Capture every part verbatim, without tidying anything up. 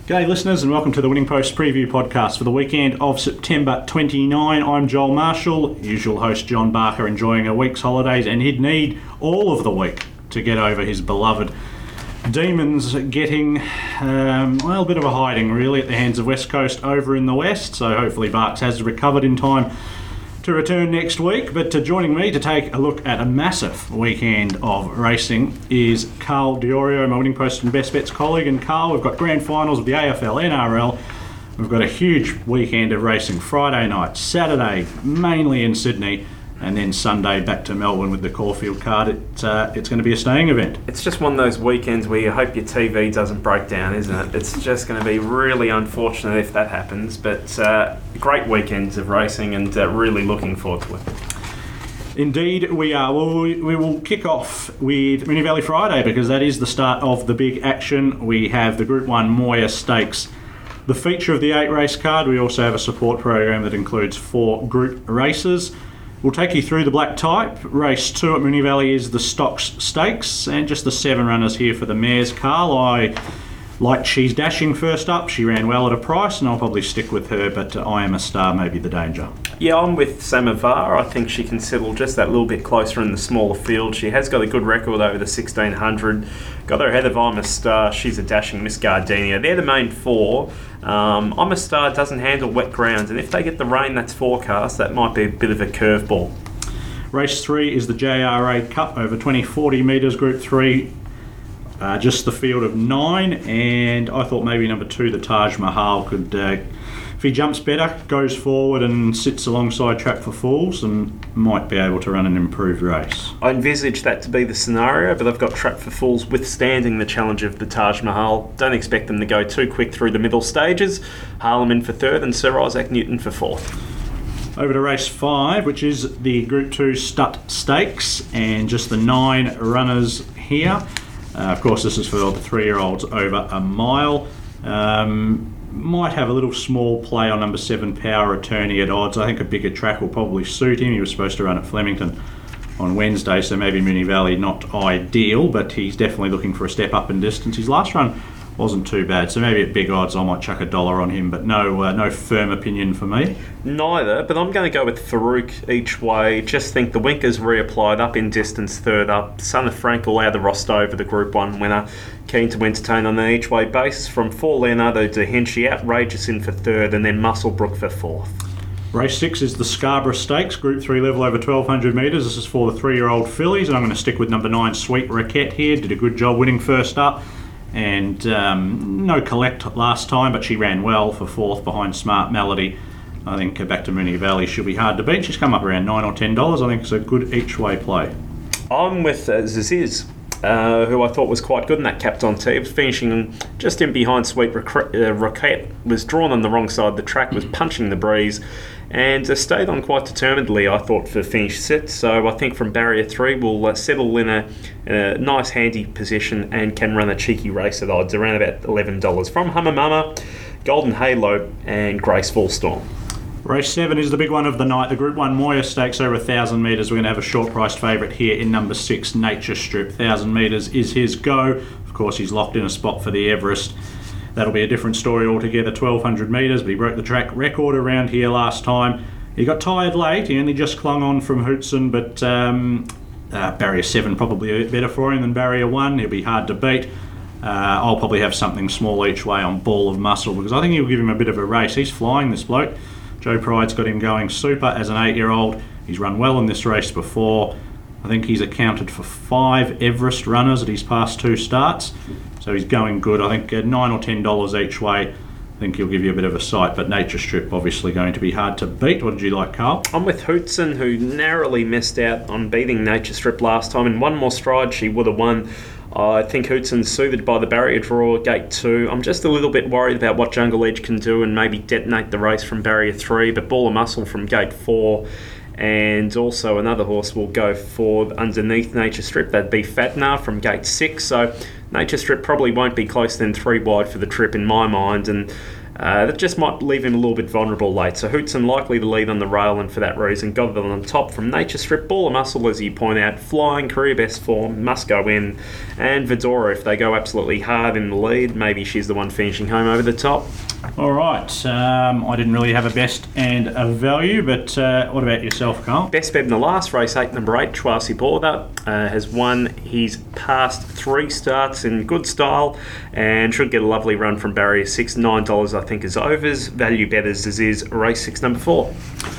G'day listeners and welcome to the Winning Post preview podcast for the weekend of September twenty-ninth. I'm Joel Marshall, usual host John Barker, enjoying a week's holidays, and he'd need all of the week to get over his beloved Demons getting um, well, a bit of a hiding really at the hands of West Coast over in the west, so hopefully Barks has recovered in time to return next week. But uh, joining me to take a look at a massive weekend of racing is Carl Diorio, my Winning Post and Best Bets colleague. And Carl, we've got grand finals of the A F L, N R L. We've got a huge weekend of racing Friday night, Saturday mainly in Sydney, and then Sunday back to Melbourne with the Caulfield card. It, uh, it's going to be a staying event. It's just one of those weekends where you hope your T V doesn't break down, isn't it? It's just going to be really unfortunate if that happens, but uh, great weekends of racing and uh, really looking forward to it. Indeed we are. Well, we, we will kick off with Moonee Valley Friday because that is the start of the big action. We have the Group one Moir Stakes, the feature of the eight race card. We also have a support program that includes four group races. We'll take you through the black type. Race two at Moonee Valley is the Stocks Stakes, and just the seven runners here for the mares. Carl, I like She's Dashing first up. She ran well at a price, and I'll probably stick with her, but uh, I Am a Star may be the danger. Yeah, I'm with Samovar. I think she can settle just that little bit closer in the smaller field. She has got a good record over the sixteen hundred. Got her ahead of I'm a Star, She's a Dashing, Miss Gardenia. They're the main four. Um, I'm a Star doesn't handle wet grounds, and if they get the rain that's forecast, that might be a bit of a curveball. Race three is the J R A Cup over twenty forty metres, Group three. Uh, just the field of nine, and I thought maybe number two, the Taj Mahal, could, uh, if he jumps better, goes forward and sits alongside Trap for Fools, and might be able to run an improved race. I envisage that to be the scenario, but I've got Trap for Fools withstanding the challenge of the Taj Mahal. Don't expect them to go too quick through the middle stages. Harlem in for third and Sir Isaac Newton for fourth. Over to race five, which is the Group two Stut Stakes, and just the nine runners here. Uh, of course, this is for the three-year-olds over a mile. Um, might have a little small play on number seven, Power Attorney at odds. I think a bigger track will probably suit him. He was supposed to run at Flemington on Wednesday, so maybe Moonee Valley not ideal, but he's definitely looking for a step up in distance. His last run wasn't too bad, so maybe at big odds I might chuck a dollar on him, but no uh, no firm opinion for me. Neither, but I'm going to go with Farouk each way. Just think the Winkers reapplied up in distance, third up. Son of Frank will add the Rostover, the Group one winner. Keen to entertain on an each way basis from four Leonardo da Vinci, Outrageous in for third, and then Musselbrook for fourth. Race six is the Scarborough Stakes, Group three level over twelve hundred metres. This is for the three-year-old fillies, and I'm going to stick with number nine, Sweet Raquette here. Did a good job winning first up. And um, no collect last time, but she ran well for fourth behind Smart Melody. I think uh, back to Moonee Valley she'll be hard to beat. She's come up around nine or ten dollars. I think it's a good each way play. I'm with uh, Zaziz, uh, who I thought was quite good in that Capped on Tee. Was finishing just in behind Sweet Rac- uh, Roquette. Was drawn on the wrong side of the track. Was punching the breeze. And uh, stayed on quite determinedly, I thought, for finish set. So I think from barrier three, we'll uh, settle in a, a nice, handy position and can run a cheeky race at odds around about eleven dollars. From Hummer Mama, Golden Halo, and Graceful Storm. Race seven is the big one of the night. The Group one Moir Stakes over one thousand metres. We're going to have a short-priced favourite here in number six, Nature Strip. one thousand metres is his go. Of course, he's locked in a spot for the Everest. That'll be a different story altogether, twelve hundred metres, but he broke the track record around here last time. He got tired late, he only just clung on from Hootson, but um, uh, barrier seven probably a bit better for him than barrier one. He'll be hard to beat. Uh, I'll probably have something small each way on Ball of Muscle, because I think he'll give him a bit of a race. He's flying, this bloke. Joe Pride's got him going super as an eight-year-old. He's run well in this race before. I think he's accounted for five Everest runners at his past two starts. So he's going good. I think uh, nine or ten dollars each way. I think he'll give you a bit of a sight, but Nature Strip obviously going to be hard to beat. What did you like, Carl? I'm with Hootson, who narrowly missed out on beating Nature Strip last time. In one more stride, she would have won. Uh, I think Hootson's soothed by the barrier draw, gate two. I'm just a little bit worried about what Jungle Edge can do and maybe detonate the race from barrier three, but Ball of Muscle from gate four. And also another horse will go for underneath Nature Strip. That'd be Fatna from gate six. So Nature Strip probably won't be closer than three wide for the trip in my mind. And Uh, that just might leave him a little bit vulnerable late. So Hootson likely to lead on the rail, and for that reason, got them on top from Nature Strip. Ball of Muscle, as you point out, flying, career best form, must go in. And Vidora, if they go absolutely hard in the lead, maybe she's the one finishing home over the top. All right. Um, I didn't really have a best and a value, but uh, what about yourself, Carl? Best bet in the last race, eight, number eight, Chwasi Border, uh, has won his past three starts in good style and should get a lovely run from barrier six. nine dollars, I think, is overs. Value betters as is race six, number four.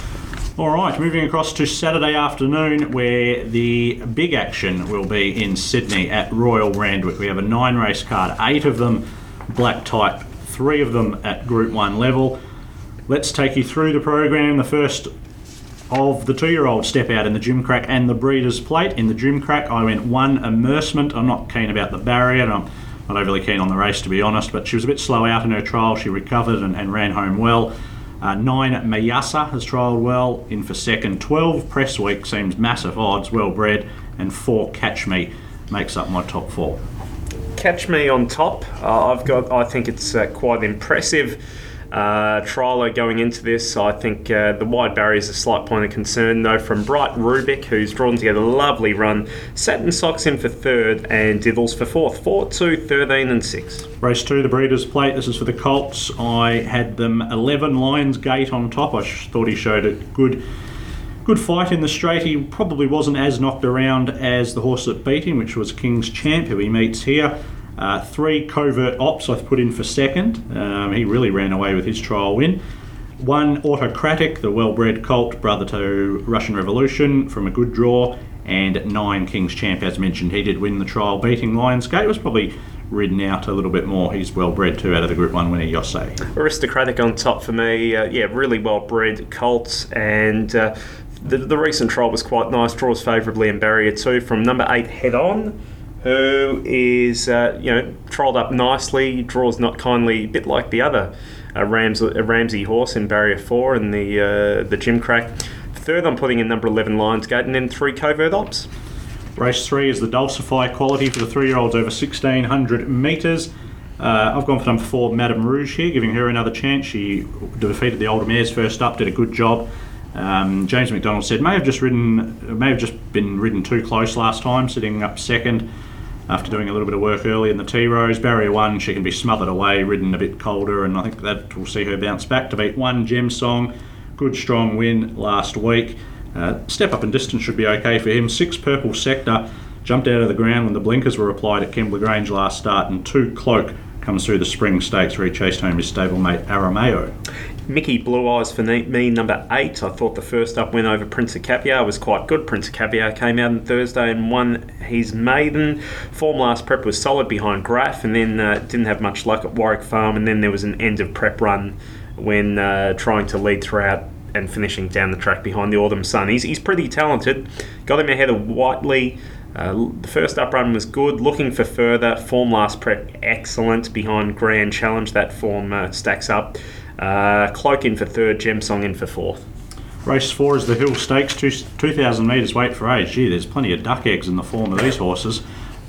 All right, moving across to Saturday afternoon, where the big action will be in Sydney at Royal Randwick. We have a nine race card, eight of them black type, three of them at Group one level. Let's take you through the program. The first of the two-year-old step out in the Gimcrack and the Breeders' Plate. In the Gimcrack, I went one immersement. I'm not keen about the barrier, and I'm not overly keen on the race, to be honest, but she was a bit slow out in her trial. She recovered and, and ran home well. Uh, nine, Mayasa, has trialled well, in for second. twelve, Press Week, seems massive odds, well bred. And four, Catch Me, makes up my top four. Catch Me on top. Uh, I've got. I think it's uh, quite impressive. Uh, trialer going into this. I think uh, the wide barrier is a slight point of concern, though, from Bright Rubik, who's drawn together a lovely run. Satin Socks in for third and Diddles for fourth. four, two, thirteen and six. Race two, the Breeders' Plate. This is for the Colts. I had them eleven, Lions Gate on top. I sh- thought he showed a good good fight in the straight. He probably wasn't as knocked around as the horse that beat him, which was King's Champ, who he meets here. Uh, three, Covert Ops, I've put in for second. Um, he really ran away with his trial win. One, Autocratic, the well-bred colt, brother to Russian Revolution, from a good draw. And nine, King's Champ, as mentioned, he did win the trial, beating Lionsgate. Was probably ridden out a little bit more. He's well-bred too, out of the Group one winner, Yossei. Aristocratic on top for me. Uh, yeah, really well-bred colts, and uh, the, the recent trial was quite nice. Draws favourably in barrier two from number eight, Head On, who is, uh, you know, trolled up nicely, draws not kindly, a bit like the other uh, Rams, uh, Ramsey horse in barrier four in the uh, the Gimcrack. Third, I'm putting in number eleven, Lionsgate, and then three, Covert Ops. Race three is the Dulcify Quality for the three-year-olds over sixteen hundred metres. Uh, I've gone for number four, Madame Rouge here, giving her another chance. She defeated the older mares first up, did a good job. Um, James McDonald said may have just ridden, may have just been ridden too close last time, sitting up second after doing a little bit of work early in the T-Rose. Barrier one, she can be smothered away, ridden a bit colder, and I think that will see her bounce back to beat one, Gem Song. Good strong win last week. Uh, step up in distance should be okay for him. Six, Purple Sector, jumped out of the ground when the blinkers were applied at Kembla Grange last start, and two, Cloak, comes through the Spring Stakes where he chased home his stablemate Arameo. Mickey Blue Eyes for me, number eight. I thought the first up win over Prince of Caviar was quite good. Prince of Caviar came out on Thursday and won his maiden. Form last prep was solid behind Graf, and then uh, didn't have much luck at Warwick Farm, and then there was an end of prep run when uh, trying to lead throughout and finishing down the track behind the Autumn Sun. He's, he's pretty talented. Got him ahead of Whiteley. Uh, the first up run was good. Looking for further. Form last prep excellent behind Grand Challenge. That form uh, stacks up. Uh, Cloak in for third. Gem Song in for fourth. Race four is the Hill Stakes, two, 2,000 metres weight for age. Gee, there's plenty of duck eggs in the form of these horses.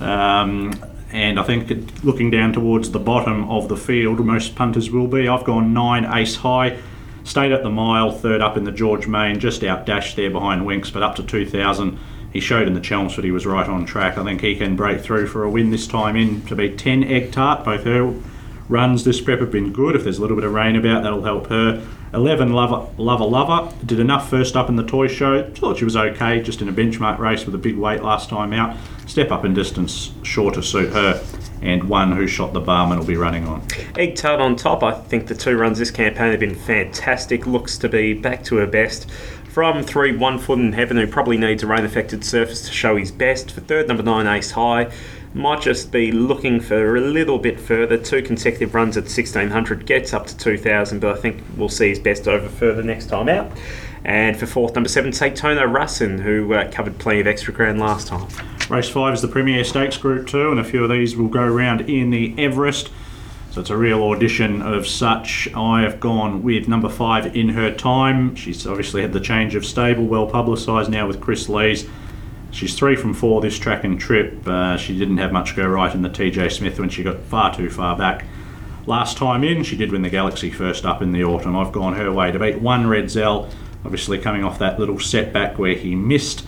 Um, and I think it, looking down towards the bottom of the field, most punters will be. I've gone nine, Ace High. Stayed at the mile, third up in the George Main, just out dashed there behind Winks, but up to two thousand. He showed in the Chelmsford he was right on track. I think he can break through for a win this time in to beat ten, Egg Tart. Both her runs this prep have been good. If there's a little bit of rain about, that'll help her. eleven, Lover Lover Lover. Did enough first up in the toy show. Thought she was okay, just in a benchmark race with a big weight last time out. Step up in distance, sure to suit her. And one, Who Shot the Barman, will be running on. Egg Tart on top. I think the two runs this campaign have been fantastic. Looks to be back to her best. From three, One Foot in Heaven, who probably needs a rain-affected surface to show his best. For third, number nine, Ace High. Might just be looking for a little bit further. Two consecutive runs at sixteen hundred, gets up to two thousand, but I think we'll see his best over further next time out. And for fourth, number seven, Saytono Russin, who uh, covered plenty of extra ground last time. Race five is the Premier Stakes Group two, and a few of these will go around in the Everest. So it's a real audition of such. I have gone with number five, In Her Time. She's obviously had the change of stable, well publicised now with Chris Lees. She's three from four this track and trip. Uh, she didn't have much go right in the T J Smith when she got far too far back last time in. She did win the Galaxy first up in the autumn. I've gone her way to beat one Red Zell, obviously coming off that little setback where he missed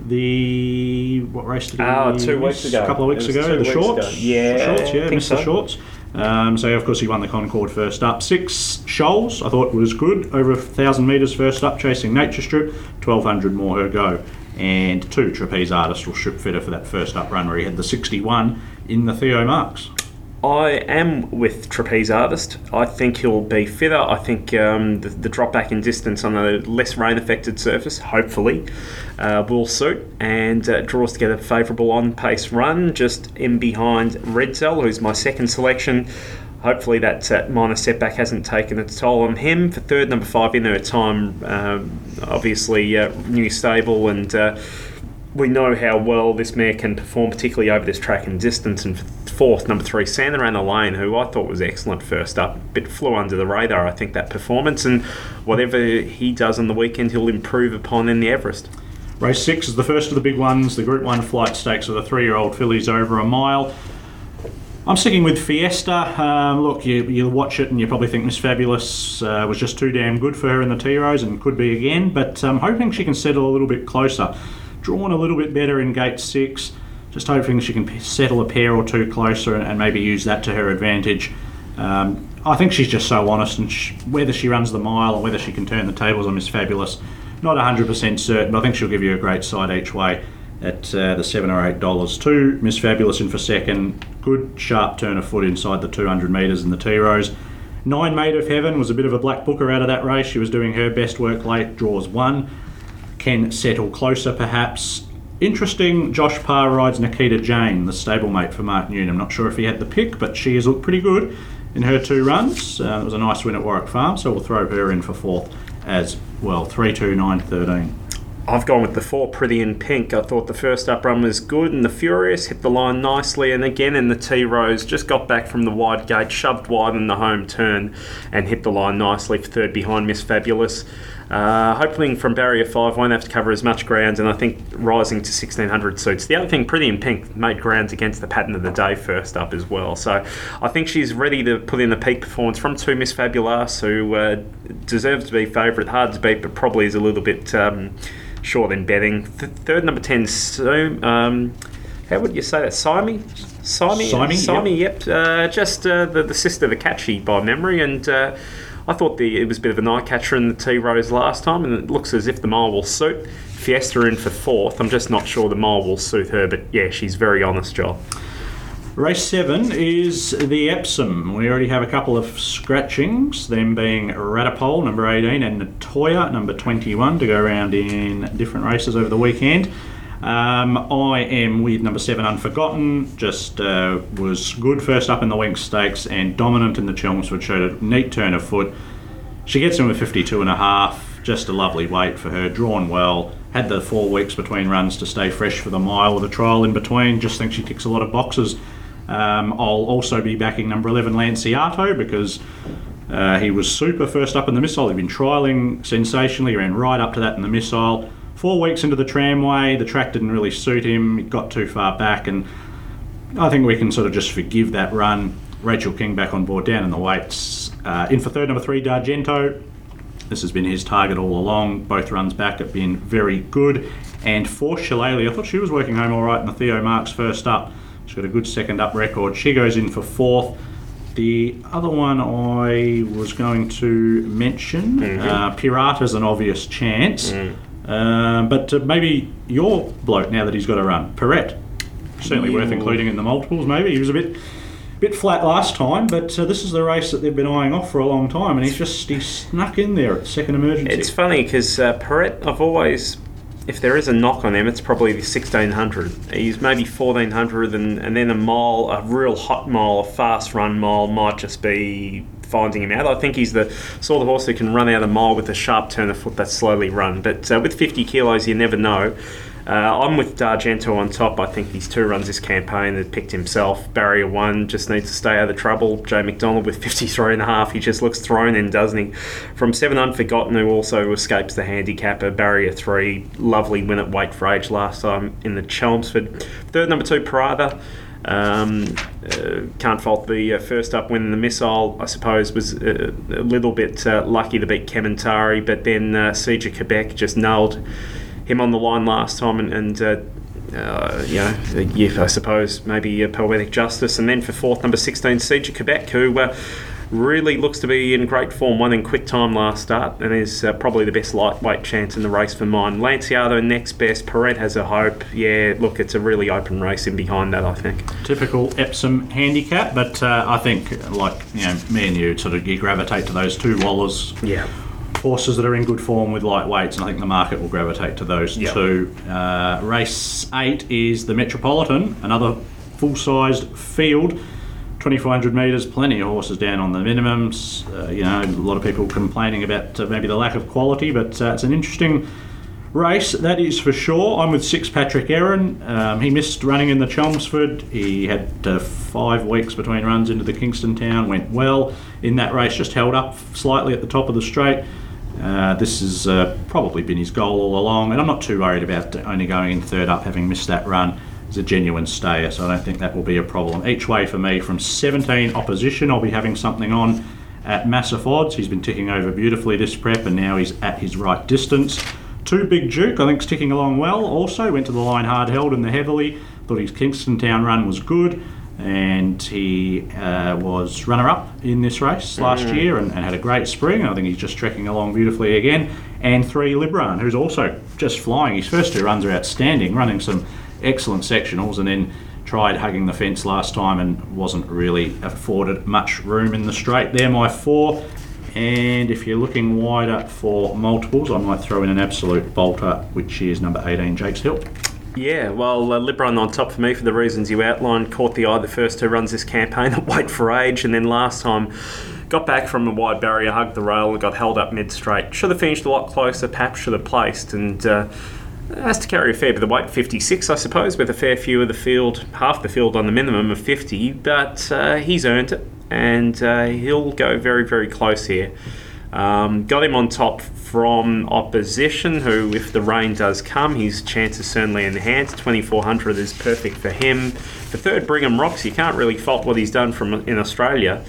the what race did he Oh, two miss? weeks ago. A couple of weeks It was ago, two the weeks shorts. ago. Yeah, the shorts, yeah, I think missed the so. shorts. Um, so of course he won the Concord first up. Six Shoals I thought was good, over a thousand metres first up, chasing Nature Strip, twelve hundred more her go. And two Trapeze Artist will strip fitter for that first up run where he had the sixty-one in the Theo Marks. I am with Trapeze Artist. I think he'll be fitter. I think um, the, the drop back in distance on a less rain affected surface, hopefully, uh, will suit, and uh, draws together a favourable on pace run just in behind Redzel, who's my second selection. Hopefully that uh, minor setback hasn't taken its toll on him. For third, number five in her time, um, obviously uh, new stable, and uh, we know how well this mare can perform, particularly over this track and distance. And fourth, number three, Sandarana Lane, who I thought was excellent first up. Bit flew under the radar, I think, that performance. And whatever he does on the weekend, he'll improve upon in the Everest. Race six is the first of the big ones, the Group one Flight Stakes with the three-year-old fillies over a mile. I'm sticking with Fiesta. Um, look, you, you watch it and you probably think Miss Fabulous uh, was just too damn good for her in the T-Rose and could be again, but I'm hoping she can settle a little bit closer. Drawn a little bit better in gate six, just hoping she can p- settle a pair or two closer and, and maybe use that to her advantage. Um, I think she's just so honest, and sh- whether she runs the mile or whether she can turn the tables on Miss Fabulous, not one hundred percent certain, but I think she'll give you a great side each way at uh, the seven or eight dollars. Two, Miss Fabulous in for second, good sharp turn of foot inside the two hundred metres in the T-Rose. Nine, Maid of Heaven, was a bit of a black booker out of that race. She was doing her best work late, draws one. Can settle closer perhaps. Interesting, Josh Parr rides Nikita Jane, the stablemate for Mark Newnham. Not sure if he had the pick, but she has looked pretty good in her two runs. Uh, it was a nice win at Warwick Farm, so we'll throw her in for fourth as well. three, two, nine, thirteen. I've gone with the four, Pretty in Pink. I thought the first up run was good, and the Furious hit the line nicely, and again in the T-Rose, just got back from the wide gate, shoved wide in the home turn, and hit the line nicely for third behind Miss Fabulous. Uh, hoping from barrier five won't have to cover as much ground, and I think rising to sixteen hundred suits. The other thing, Pretty in Pink made grounds against the pattern of the day first up as well, so I think she's ready to put in a peak performance from two, Miss Fabulous, who uh, deserves to be favourite, hard to beat, but probably is a little bit um, short in betting. Th- third, number ten, so, um, how would you say that? Simi? Simi? Simi, Simi, yep. yep. Uh, just uh, the, the sister, the Catchy, by memory, and uh, I thought the it was a bit of an eye catcher in the T-Rose last time, and it looks as if the mile will suit. Fiesta in for fourth. I'm just not sure the mile will suit her, but yeah, she's very honest, Joel. Race seven is the Epsom. We already have a couple of scratchings, them being Ratapole, number eighteen, and Natoya, number twenty-one, to go around in different races over the weekend. Um, I am with number seven, Unforgotten. Just uh, was good first up in the Winx Stakes and dominant in the Chelmsford. Showed a neat turn of foot. She gets in with fifty-two and a half. Just a lovely weight for her. Drawn well. Had the four weeks between runs to stay fresh for the mile with a trial in between. Just think she ticks a lot of boxes. Um, I'll also be backing number eleven, Lanciato, because uh, he was super first up in the Missile. He'd been trialling sensationally. He ran right up to that in the Missile. Four weeks into the tramway, the track didn't really suit him. He got too far back, and I think we can sort of just forgive that run. Rachel King back on board, down in the weights. Uh, in for third, number three, D'Argento. This has been his target all along. Both runs back have been very good. And for Shillelagh, I thought she was working home all right in the Theo Marks first up. She's got a good second up record. She goes in for fourth. The other one I was going to mention, mm-hmm. uh, Pirata's an obvious chance. Mm. Um, but uh, maybe your bloke, now that he's got a run, Perret, certainly yeah. worth including in the multiples. Maybe he was a bit bit flat last time, but uh, this is the race that they've been eyeing off for a long time, and he's just he snuck in there at second emergency. It's funny because uh, Perret, I've always, if there is a knock on him, it's probably the sixteen hundred. He's maybe fourteen hundred, and, and then a mile, a real hot mile, a fast run mile might just be finding him out. I think he's the sort of horse who can run out a mile with a sharp turn of foot that's slowly run. But uh, with fifty kilos, you never know. Uh, I'm with D'Argento on top. I think these two runs this campaign have picked himself. Barrier one just needs to stay out of trouble. Joe McDonald with fifty-three and a half. He just looks thrown in, doesn't he? From seven, Unforgotten, who also escapes the handicapper. Barrier three, lovely win at weight for age last time in the Chelmsford. Third, number two, Parada. Um, uh, can't fault the uh, first up win. The Missile, I suppose, was uh, a little bit uh, lucky to beat Kementari, but then uh, Siege of Quebec just nailed him on the line last time, and, and uh, uh, you know, yeah, I suppose maybe uh, poetic justice. And then for fourth, number sixteen, Siege of Quebec, who uh, really looks to be in great form, won in quick time last start, and is uh, probably the best lightweight chance in the race for mine. Lanciado next best. Perret has a hope. Yeah, look, it's a really open race in behind that, I think. Typical Epsom handicap, but uh, I think, like, you know, me and you, sort of, you gravitate to those two wallers. Yeah. Horses that are in good form with lightweights, and I think the market will gravitate to those yep. two. Uh, race eight is the Metropolitan, another full-sized field. twenty-four hundred metres, plenty of horses down on the minimums. Uh, you know, a lot of people complaining about uh, maybe the lack of quality, but uh, it's an interesting race, that is for sure. I'm with six, Patrick Aaron. Um, he missed running in the Chelmsford. He had uh, five weeks between runs into the Kingston Town, went well in that race, just held up slightly at the top of the straight. Uh, this has uh, probably been his goal all along, and I'm not too worried about only going in third up, having missed that run. He's a genuine stayer, so I don't think that will be a problem. Each way for me, from seventeen opposition, I'll be having something on at massive odds. He's been ticking over beautifully this prep, and now he's at his right distance. Two, Big Duke, I think, is ticking along well. Also went to the line hard held in the heavily. Thought his Kingston Town run was good, and he uh, was runner-up in this race last mm. year and, and had a great spring. I think he's just trekking along beautifully again. And three, Libran, who's also just flying. His first two runs are outstanding, running some excellent sectionals, and then tried hugging the fence last time and wasn't really afforded much room in the straight. They're my four. And if you're looking wider for multiples, I might throw in an absolute bolter, which is number eighteen, Jakes Hill. Yeah, well, uh, Libran on top for me for the reasons you outlined. Caught the eye the first two runs this campaign at Wait for Age, and then last time got back from a wide barrier, hugged the rail and got held up mid-straight. Should have finished a lot closer, perhaps should have placed, and uh, has to carry a fair bit of weight, fifty-six I suppose, with a fair few of the field, half the field on the minimum of fifty, but uh, he's earned it, and uh, he'll go very, very close here. Um, got him on top from opposition, who, if the rain does come, his chances certainly enhanced. twenty-four hundred is perfect for him. For third, Brigham Rocks, you can't really fault what he's done from in Australia.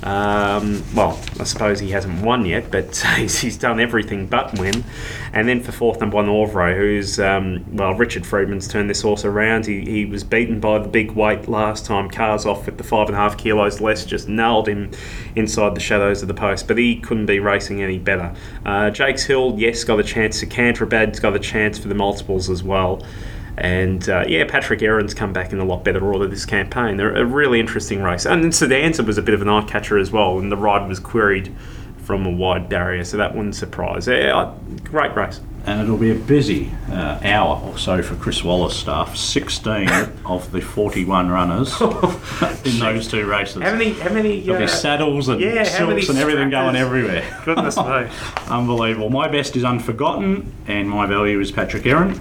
Um, well, I suppose he hasn't won yet, but he's, he's done everything but win. And then for fourth, number one, Orvro, who's, um, well, Richard Friedman's turned this horse around. He, he was beaten by the big weight last time. Cars off with the five and a half kilos less, just nailed him inside the shadows of the post, but he couldn't be racing any better. Uh, Jakes Hill, yes, got a chance. Canterabad's got a chance for the multiples as well. And uh, yeah, Patrick Aaron's come back in a lot better order this campaign. They're a really interesting race. And Sedanza was a bit of an eye catcher as well, and the ride was queried from a wide barrier, so that wouldn't surprise. Yeah, great race. And it'll be a busy uh, hour or so for Chris Wallace staff. sixteen of the forty-one runners in those two races. How many? How many? There'll uh, be saddles and yeah, silks and everything going everywhere. Goodness me. Unbelievable. My best is Unforgotten, and my value is Patrick Aaron.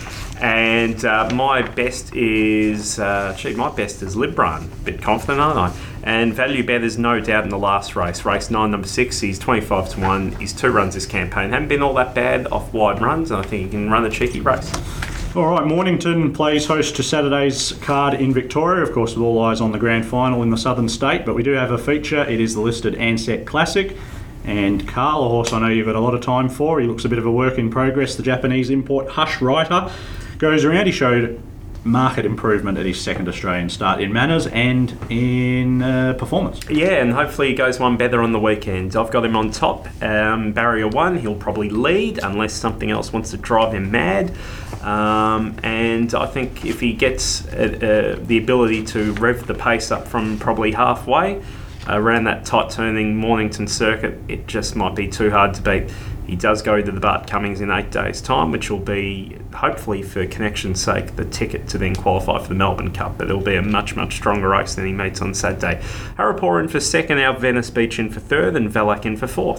And uh, my best is, uh, gee, my best is Libran. Bit confident, aren't I? And value bet is no doubt in the last race. Race nine, number six, he's twenty-five to one. He's two runs this campaign. Haven't been all that bad off wide runs, and I think he can run a cheeky race. All right, Mornington plays host to Saturday's card in Victoria, of course, with all eyes on the grand final in the Southern State. But we do have a feature. It is the listed Ansett Classic. And Carl, a horse I know you've got a lot of time for. He looks a bit of a work in progress. The Japanese import Hush Writer goes around. He showed market improvement at his second Australian start in manners and in uh, performance. Yeah, and hopefully he goes one better on the weekend. I've got him on top. Um, barrier one, he'll probably lead unless something else wants to drive him mad. Um, and I think if he gets uh, uh, the ability to rev the pace up from probably halfway, around that tight turning Mornington circuit, it just might be too hard to beat. He does go to the Bart Cummings in eight days' time, which will be, hopefully for connection's sake, the ticket to then qualify for the Melbourne Cup. But it'll be a much, much stronger race than he meets on Saturday. Harapur in for second, our Venice Beach in for third, and Valak in for fourth.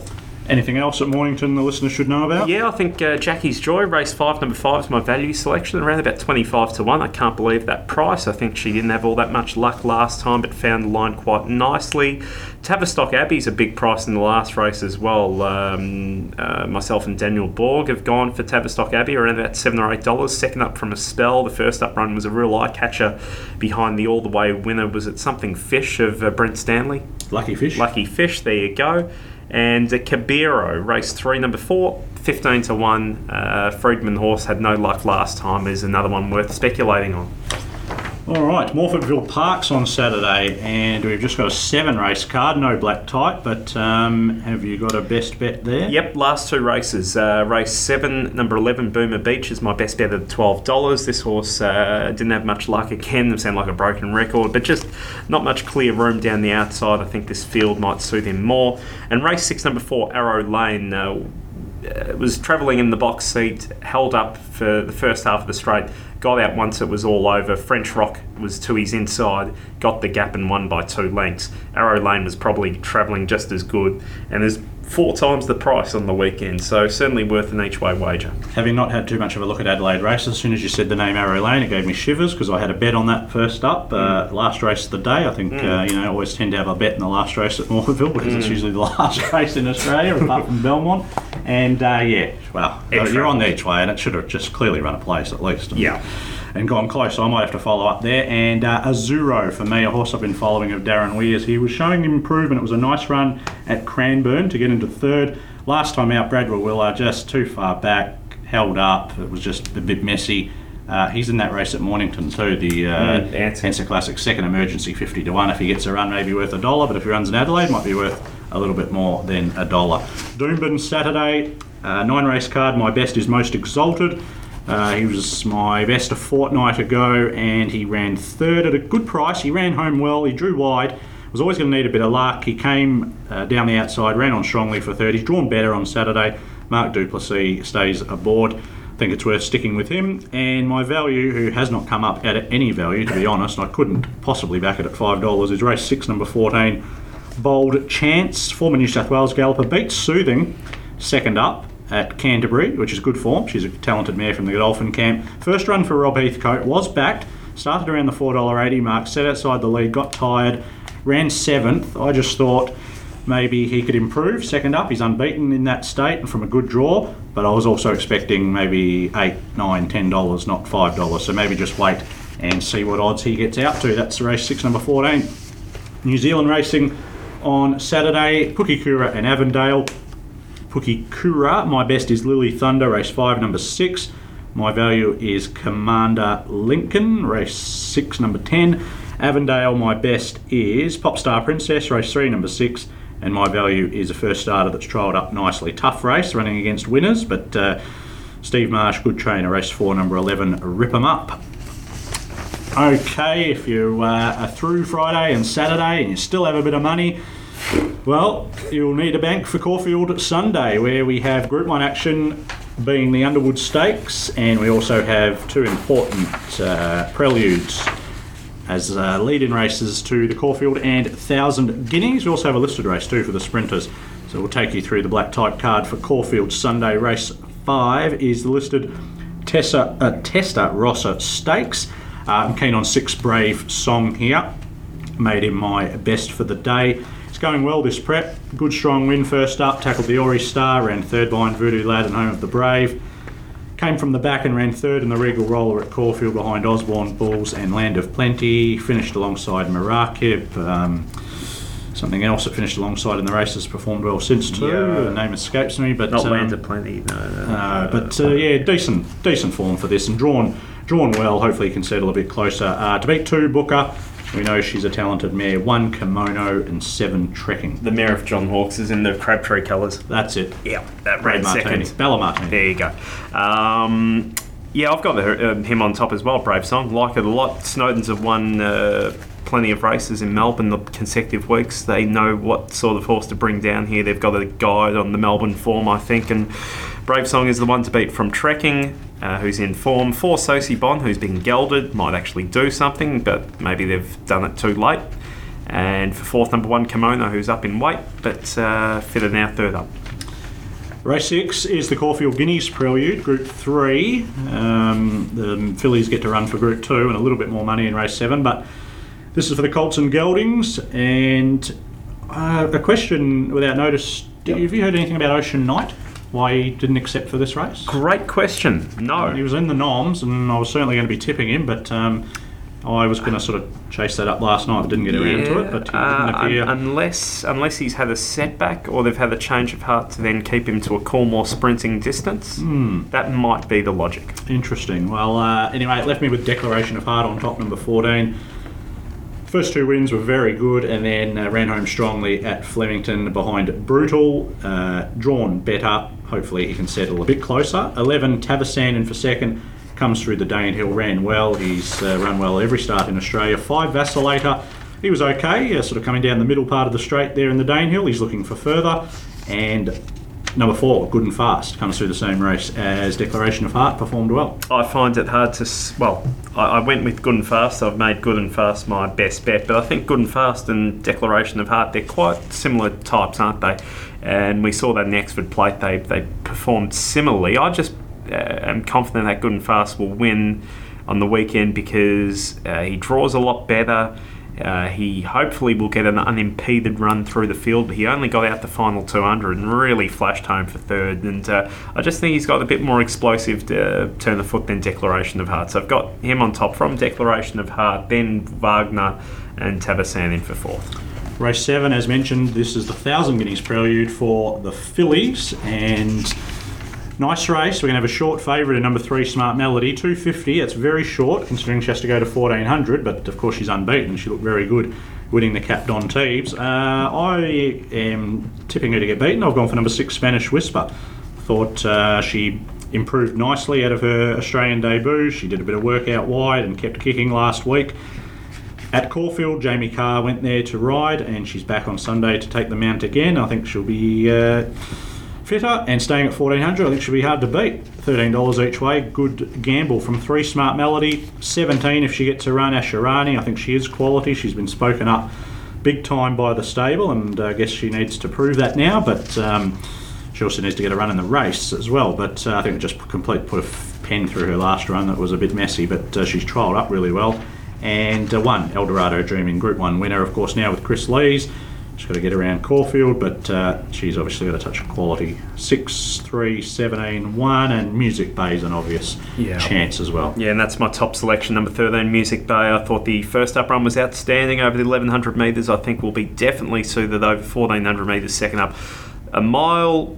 Anything else at Mornington the listeners should know about? Yeah, I think uh, Jackie's Joy, race five, number five, is my value selection, around about twenty-five to one. I can't believe that price. I think she didn't have all that much luck last time, but found the line quite nicely. Tavistock Abbey's a big price in the last race as well. Um, uh, myself and Daniel Borg have gone for Tavistock Abbey, around about seven or eight dollars. Second up from a spell. The first up run was a real eye catcher behind the all-the-way winner. Was it Something Fish of uh, Brent Stanley? Lucky Fish. Lucky Fish, there you go. And uh, Cabiro, race three, number four, fifteen to one. Uh, Friedman Horse had no luck last time. Is another one worth speculating on. All right, Morfordville Parks on Saturday, and we've just got a seven race card, no black type, but um, have you got a best bet there? Yep, last two races. Uh, race seven, number eleven, Boomer Beach is my best bet at twelve dollars. This horse uh, didn't have much luck again. It sounded like a broken record, but just not much clear room down the outside. I think this field might suit him more. And race six, number four, Arrow Lane, uh, was travelling in the box seat, held up for the first half of the straight, got out once it was all over. French Rock was to his inside, got the gap and won by two lengths. Arrow Lane was probably travelling just as good, and there's four times the price on the weekend, so certainly worth an each way wager. Having not had too much of a look at Adelaide races, as soon as you said the name Arrow Lane, it gave me shivers because I had a bet on that first up. Uh, last race of the day, I think, mm. uh, you know, I always tend to have a bet in the last race at Morfordville because mm. it's usually the last race in Australia, apart from Belmont. And uh, yeah, well, Extra. You're on the each way, and it should have just clearly run a place at least. And, yeah. And gone close, so I might have to follow up there. And uh, Azuro for me, a horse I've been following of Darren Weir's. He was showing improvement. It was a nice run at Cranbourne to get into third. Last time out, Bradwell Willer just too far back, held up. It was just a bit messy. Uh, he's in that race at Mornington too, the uh, mm, Answer Classic second emergency fifty to one. If he gets a run, maybe worth a dollar, but if he runs in Adelaide, might be worth a little bit more than a dollar. Doomben Saturday, uh, nine race card. My best is Most Exalted. Uh, he was my best a fortnight ago, and he ran third at a good price. He ran home well. He drew wide. Was always going to need a bit of luck. He came uh, down the outside, ran on strongly for third. He's drawn better on Saturday. Mark Duplessis stays aboard. I think it's worth sticking with him. And my value, who has not come up at any value, to be honest, I couldn't possibly back it at five dollars, is race six, number fourteen, Bold Chance. Former New South Wales galloper, beats Soothing second up at Canterbury, which is good form. She's a talented mare from the Godolphin camp. First run for Rob Heathcote, was backed, started around the four dollars eighty mark, set outside the lead, got tired, ran seventh. I just thought maybe he could improve. Second up, he's unbeaten in that state and from a good draw, but I was also expecting maybe eight, nine, ten dollars, not five dollars. So maybe just wait and see what odds he gets out to. That's race six, number fourteen. New Zealand racing on Saturday, Pukikura and Avondale. Pukikura, my best is Lily Thunder, race five, number six. My value is Commander Lincoln, race six, number ten. Avondale, my best is Popstar Princess, race three, number six. And my value is a first starter that's trialled up nicely. Tough race, running against winners, but uh, Steve Marsh, good trainer, race four, number eleven, Rip 'em Up. Okay, if you uh, are through Friday and Saturday and you still have a bit of money, well, you'll need a bank for Caulfield Sunday, where we have Group one action being the Underwood Stakes, and we also have two important uh, preludes as uh, lead-in races to the Caulfield and Thousand Guineas. We also have a listed race too for the sprinters, so we'll take you through the black type card for Caulfield Sunday. Race five is the listed Tessa, uh, Testa Rossa Stakes. Uh, I'm keen on Six Brave Song here. Made him my best for the day. It's going well this prep. Good strong win first up. Tackled the Ori Star, ran third behind Voodoo Lad and Home of the Brave. Came from the back and ran third in the Regal Roller at Caulfield behind Osborne Bulls and Land of Plenty. Finished alongside Marakib. Um, something else that finished alongside in the race has performed well since too. Yeah. The name escapes me, but not um, Land of Plenty. No, no, no. Uh, but uh, yeah, decent, decent form for this, and drawn, drawn well. Hopefully, he can settle a bit closer. Uh, to beat two, Booker. We know she's a talented mare. One Kimono and seven Trekking. The mare of John Hawkes is in the Crabtree colours. That's it. Yeah, that Brad ran Martini. second. Bella Martini. There you go. Um, yeah, I've got the, uh, him on top as well, Brave Song. Like it a lot. Snowdens have won uh, plenty of races in Melbourne the consecutive weeks. They know what sort of horse to bring down here. They've got a guide on the Melbourne form, I think, and Brave Song is the one to beat from Trekking, uh, who's in form. Four, Sosie Bon, who's been gelded, might actually do something, but maybe they've done it too late. And for fourth, number one, Kimono, who's up in weight, but uh, fitter now, third up. Race six is the Caulfield Guineas Prelude, Group three. Um, the fillies get to run for Group two and a little bit more money in Race seven, but this is for the Colts and Geldings. And uh, a question without notice, Yep. have you heard anything about Ocean Knight? Why he didn't accept for this race? Great question. No. He was in the noms, and I was certainly going to be tipping him, but um, I was going to sort of chase that up last night, but didn't get around to it. But he didn't uh, appear. un- unless unless he's had a setback or they've had a change of heart to then keep him to a Coolmore sprinting distance, Hmm. that might be the logic. Interesting. Well, uh, anyway, it left me with Declaration of Heart on top, number fourteen. First two wins were very good, and then uh, ran home strongly at Flemington behind Brutal. Uh, drawn better. Hopefully he can settle a bit closer. eleven, Tavasan in for second. Comes through the Danehill, ran well. He's uh, run well every start in Australia. five, Vacillator. He was okay, uh, sort of coming down the middle part of the straight there in the Danehill. He's looking for further. And number four, Good and Fast, comes through the same race as Declaration of Heart, performed well. I find it hard to... s- Well, I, I went with Good and Fast. I've made Good and Fast my best bet. But I think Good and Fast and Declaration of Heart, they're quite similar types, aren't they? And we saw that in the Exford Plate. They, they performed similarly. I just uh, am confident that Good and Fast will win on the weekend because uh, he draws a lot better. Uh, he hopefully will get an unimpeded run through the field, but he only got out the final two hundred and really flashed home for third. And uh, I just think he's got a bit more explosive to turn the foot than Declaration of Heart. So I've got him on top from Declaration of Heart, then Wagner and Tavasan in for fourth. Race seven, as mentioned, this is the Thousand Guineas Prelude for the fillies, and nice race. We're going to have a short favourite in number three, Smart Melody, two fifty. That's very short, considering she has to go to fourteen hundred, but of course she's unbeaten. She looked very good winning the Cap Don Teves. Uh, I am tipping her to get beaten. I've gone for number six, Spanish Whisper. Thought uh, she improved nicely out of her Australian debut. She did a bit of work out wide and kept kicking last week. At Caulfield, Jamie Carr went there to ride, and she's back on Sunday to take the mount again. I think she'll be uh, fitter and staying at fourteen hundred. I think she'll be hard to beat. thirteen dollars each way. Good gamble from three, Smart Melody. seventeen if she gets a run, Asharani. I think she is quality. She's been spoken up big time by the stable, and I guess she needs to prove that now. But um, she also needs to get a run in the race as well. But uh, I think just complete put a pen through her last run. That was a bit messy, but uh, she's trialled up really well. And uh, one, Eldorado Dreaming, Group one winner, of course, now with Chris Lees. She's got to get around Caulfield, but uh, she's obviously got a touch of quality. six, three, seventeen, one, and Music Bay's an obvious Yeah. chance as well. Yeah, and that's my top selection, number thirteen, Music Bay. I thought the first up run was outstanding over the eleven hundred metres. I think will be definitely suited over fourteen hundred metres second up. A mile,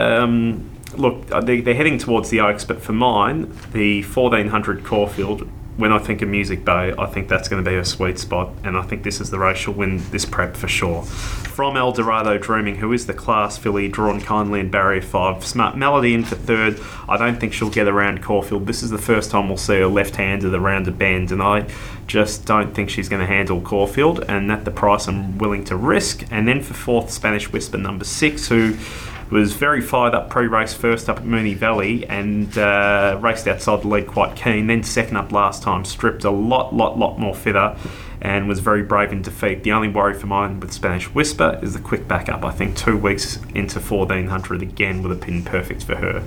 um, look, they, they're heading towards the Oaks, but for mine, the fourteen hundred Caulfield, when I think of Music Bay, I think that's going to be a sweet spot, and I think this is the race she'll win this prep for sure. From Eldorado Dreaming, who is the class filly, drawn kindly in barrier five. Smart Melody in for third. I don't think she'll get around Caulfield. This is the first time we'll see her left-handed around a bend, and I just don't think she's going to handle Caulfield, and at the price I'm willing to risk. And then for fourth, Spanish Whisper, number six, who was very fired up pre-race, first up at Moonee Valley, and uh, raced outside the lead quite keen. Then second up last time, stripped a lot, lot, lot more fitter, and was very brave in defeat. The only worry for mine with Spanish Whisper is the quick backup. I think two weeks into fourteen hundred again would have been perfect for her.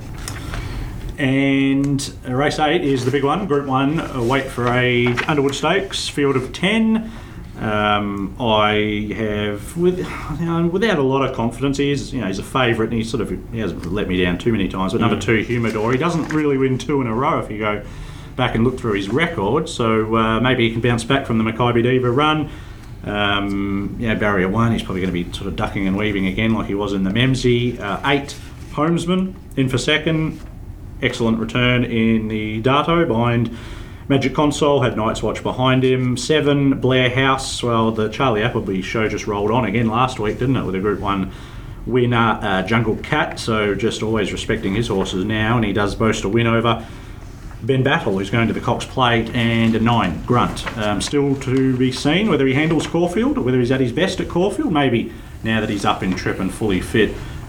And uh, race eight is the big one, Group one. Uh, wait for a Underwood Stakes, field of ten. Um, I have, with you know, without a lot of confidence, he is, you know, he's a favourite, and he sort of he hasn't let me down too many times. But number two, Humidor, he doesn't really win two in a row if you go back and look through his record. So uh, maybe he can bounce back from the Mackay Diva run. Um, yeah, barrier one, he's probably going to be sort of ducking and weaving again like he was in the Memsey. Uh, eight, Homesman in for second. Excellent return in the Dato behind Magic Console, had Night's Watch behind him. Seven, Blair House. Well, the Charlie Appleby show just rolled on again last week, didn't it, with a Group one winner, uh, Jungle Cat. So just always respecting his horses now, and he does boast a win over Ben Battle, who's going to the Cox Plate, and a nine, Grunt. Um, still to be seen whether he handles Caulfield, or whether he's at his best at Caulfield. Maybe now that he's up in trip and fully fit,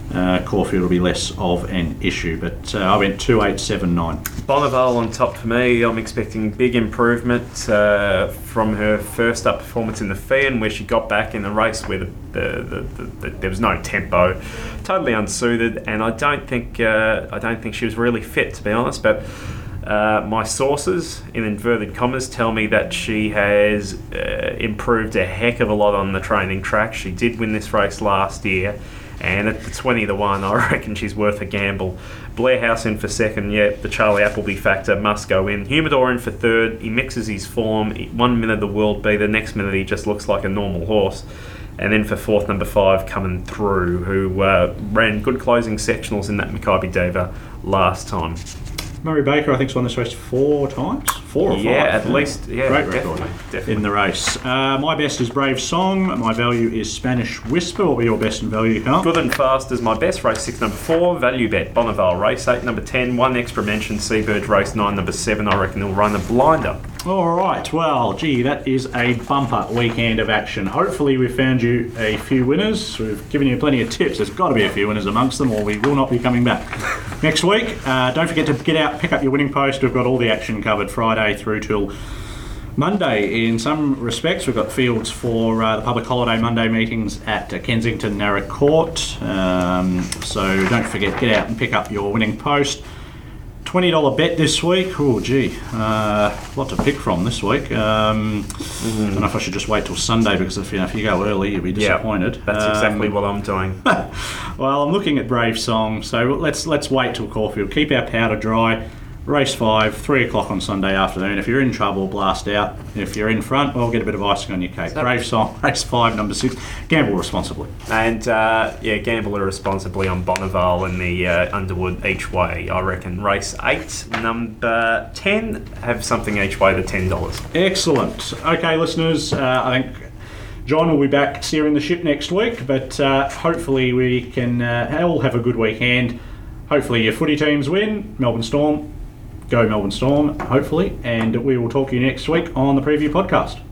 uh, Caulfield will be less of an issue. But uh, I went two eight seven nine. Bonneval on top for me. I'm expecting big improvement uh, from her first up performance in the Fian, where she got back in the race where the, the, the, the, the, there was no tempo, totally unsuited, and I don't think uh, I don't think she was really fit, to be honest. But uh, my sources, in inverted commas, tell me that she has uh, improved a heck of a lot on the training track. She did win this race last year. And at the twenty to one, I reckon she's worth a gamble. Blair House in for second, yeah, the Charlie Appleby factor must go in. Humidor in for third, he mixes his form. One minute the world beat, the next minute he just looks like a normal horse. And then for fourth, number five, Coming Through, who uh, ran good closing sectionals in that Maccabi Deva last time. Murray Baker, I think, has won this race four times. Four or five. Yeah, at least. Yeah, great definitely, record definitely. in the race. Uh, my best is Brave Song. My value is Spanish Whisper. What will be your best and value, Carl? Good and Fast is my best. Race six, number four. Value bet, Bonneval. Race eight, number ten. One extra mention, Seabird. Race nine, number seven. I reckon he'll run a blinder. All right. Well, gee, that is a bumper weekend of action. Hopefully we've found you a few winners. We've given you plenty of tips. There's got to be a few winners amongst them, or we will not be coming back next week. Uh, don't forget to get out, pick up your winning post. We've got all the action covered Friday through till Monday. In some respects, we've got fields for uh, the public holiday Monday meetings at uh, Kensington Narra Court. Um, so don't forget, get out and pick up your winning post. twenty dollars bet this week. Oh, gee, uh, lot to pick from this week. Um, mm-hmm. I don't know if I should just wait till Sunday, because if you, know, if you go early, you'll be disappointed. Yeah, that's um, exactly what I'm doing. Well, I'm looking at Brave Song, so let's let's wait till Caulfield. Keep our powder dry. Race five, three o'clock on Sunday afternoon. If you're in trouble, blast out. If you're in front, well, get a bit of icing on your cake. So, Brave Song, race five, number six. Gamble responsibly. And uh, yeah, gamble responsibly on Bonneval and the uh, Underwood each way. I reckon race eight, number ten, have something each way, the ten dollars. Excellent. Okay, listeners, uh, I think John will be back steering the ship next week, but uh, hopefully we can uh, all have a good weekend. Hopefully your footy teams win. Melbourne Storm. Go Melbourne Storm, hopefully, and we will talk to you next week on the Preview Podcast.